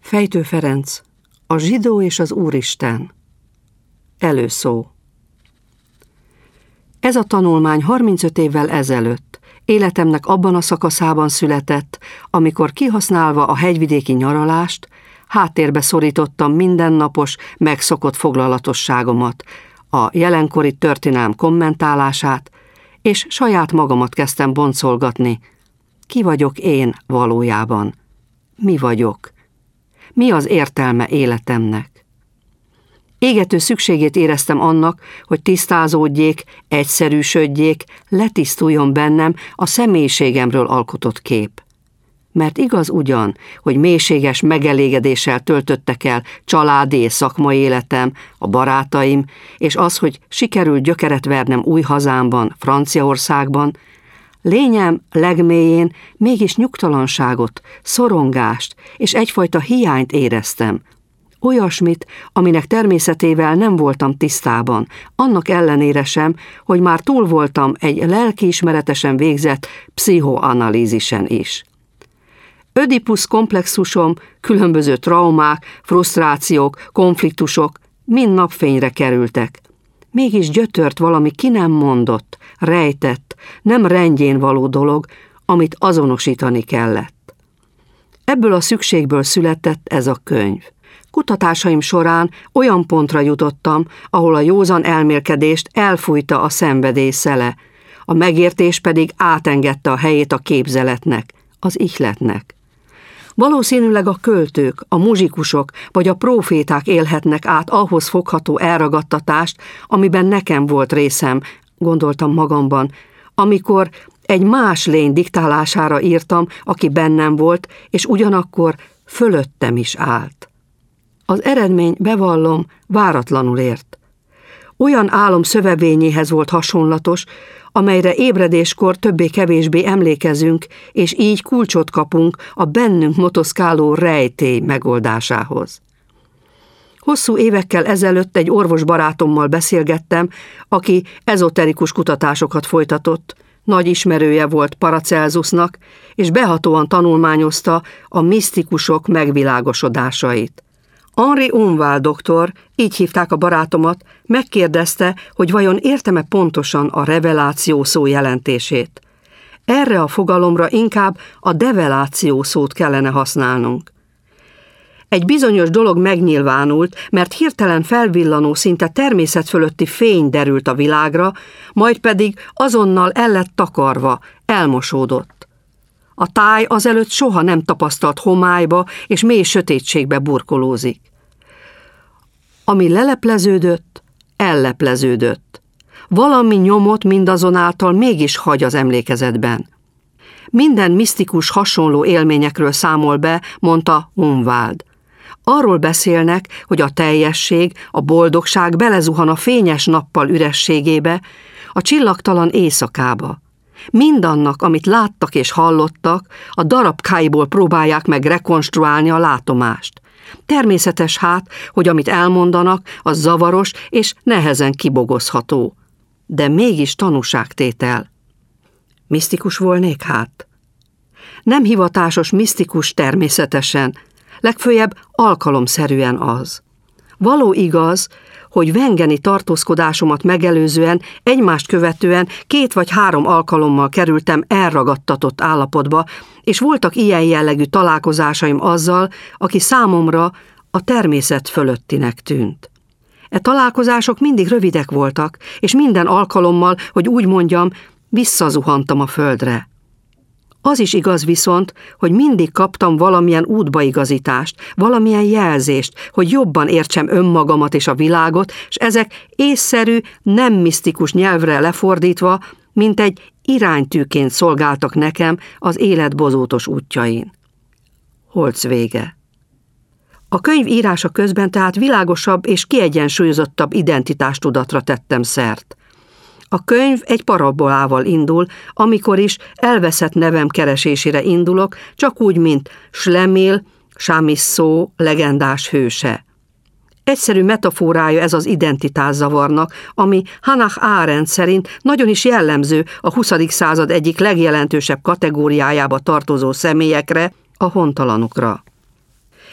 Fejtő Ferenc, a zsidó és az Úristen. Előszó. Ez a tanulmány 35 évvel ezelőtt, életemnek abban a szakaszában született, amikor kihasználva a hegyvidéki nyaralást, háttérbe szorítottam mindennapos, megszokott foglalatosságomat, a jelenkori történelem kommentálását, és saját magamat kezdtem boncolgatni. Ki vagyok én valójában? Mi vagyok? Mi az értelme életemnek? Égető szükségét éreztem annak, hogy tisztázódjék, egyszerűsödjék, letisztuljon bennem a személyiségemről alkotott kép. Mert igaz ugyan, hogy mélységes megelégedéssel töltöttek el családi és szakmai életem, a barátaim, és az, hogy sikerült gyökeret vernem új hazámban, Franciaországban, lényem legmélyén mégis nyugtalanságot, szorongást és egyfajta hiányt éreztem. Olyasmit, aminek természetével nem voltam tisztában, annak ellenére sem, hogy már túl voltam egy lelkiismeretesen végzett pszichoanalízisen is. Ödipusz komplexusom, különböző traumák, frusztrációk, konfliktusok mind napfényre kerültek. Mégis gyötört valami ki nem mondott, rejtett, nem rendjén való dolog, amit azonosítani kellett. Ebből a szükségből született ez a könyv. Kutatásaim során olyan pontra jutottam, ahol a józan elmélkedést elfújta a szenvedély szele, a megértés pedig átengedte a helyét a képzeletnek, az ihletnek. Valószínűleg a költők, a muzsikusok vagy a próféták élhetnek át ahhoz fogható elragadtatást, amiben nekem volt részem, gondoltam magamban, amikor egy más lény diktálására írtam, aki bennem volt, és ugyanakkor fölöttem is állt. Az eredmény, bevallom, váratlanul ért. Olyan álom szövevényéhez volt hasonlatos, amelyre ébredéskor többé-kevésbé emlékezünk, és így kulcsot kapunk a bennünk motoszkáló rejtély megoldásához. Hosszú évekkel ezelőtt egy orvos barátommal beszélgettem, aki ezoterikus kutatásokat folytatott, nagy ismerője volt Paracelsusnak, és behatóan tanulmányozta a misztikusok megvilágosodásait. Henri Unval doktor, így hívták a barátomat, megkérdezte, hogy vajon értem-e pontosan a reveláció szó jelentését. Erre a fogalomra inkább a develáció szót kellene használnunk. Egy bizonyos dolog megnyilvánult, mert hirtelen felvillanó, szinte természet fölötti fény derült a világra, majd pedig azonnal el lett takarva, elmosódott. A táj azelőtt soha nem tapasztalt homályba és mély sötétségbe burkolózik. Ami lelepleződött, ellepleződött. Valami nyomot mindazonáltal mégis hagy az emlékezetben. Minden misztikus hasonló élményekről számol be, mondta Unwald. Arról beszélnek, hogy a teljesség, a boldogság belezuhan a fényes nappal ürességébe, a csillagtalan éjszakába. Mindannak, amit láttak és hallottak, a darabkáiból próbálják meg rekonstruálni a látomást. Természetes hát, hogy amit elmondanak, az zavaros és nehezen kibogozható. De mégis tanúságtétel. Misztikus volnék hát? Nem hivatásos misztikus természetesen, legföljebb alkalomszerűen az. Való igaz, hogy vengeni tartózkodásomat megelőzően, egymást követően 2 vagy 3 alkalommal kerültem elragadtatott állapotba, és voltak ilyen jellegű találkozásaim azzal, aki számomra a természet fölöttinek tűnt. E találkozások mindig rövidek voltak, és minden alkalommal, hogy úgy mondjam, visszazuhantam a földre. Az is igaz viszont, hogy mindig kaptam valamilyen útbaigazítást, valamilyen jelzést, hogy jobban értsem önmagamat és a világot, és ezek észszerű, nem misztikus nyelvre lefordítva, mint egy iránytűként szolgáltak nekem az élet bozótos útjain. Holc vége. A könyv írása közben tehát világosabb és kiegyensúlyozottabb identitástudatra tettem szert. A könyv egy parabolával indul, amikor is elveszett nevem keresésére indulok, csak úgy, mint Schlemil, Chamisso legendás hőse. Egyszerű metaforája ez az identitászavarnak, ami Hannah Arendt szerint nagyon is jellemző a 20. század egyik legjelentősebb kategóriájába tartozó személyekre, a hontalanokra.